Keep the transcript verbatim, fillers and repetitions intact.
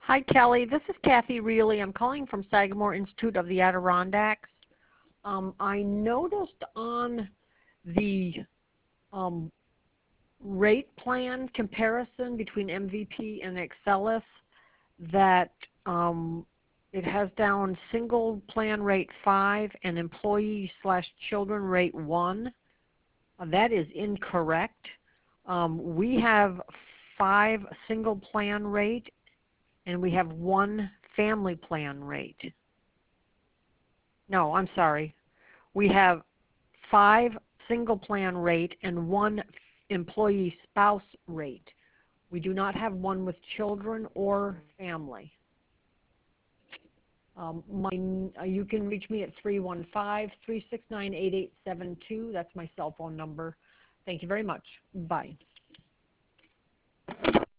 Hi, Kelly. This is Kathy Reilly. I'm calling from Sagamore Institute of the Adirondacks. Um, I noticed on the um, rate plan comparison between M V P and Excelis that um, it has down single plan rate five and employee slash children rate one. Uh, that is incorrect. Um, we have five single plan rate and we have one family plan rate. No, I'm sorry. We have five single plan rate and one employee spouse rate. We do not have one with children or family. Um, my, uh, you can reach me at three one five, three six nine, eight eight seven two. That's my cell phone number. Thank you very much. Bye.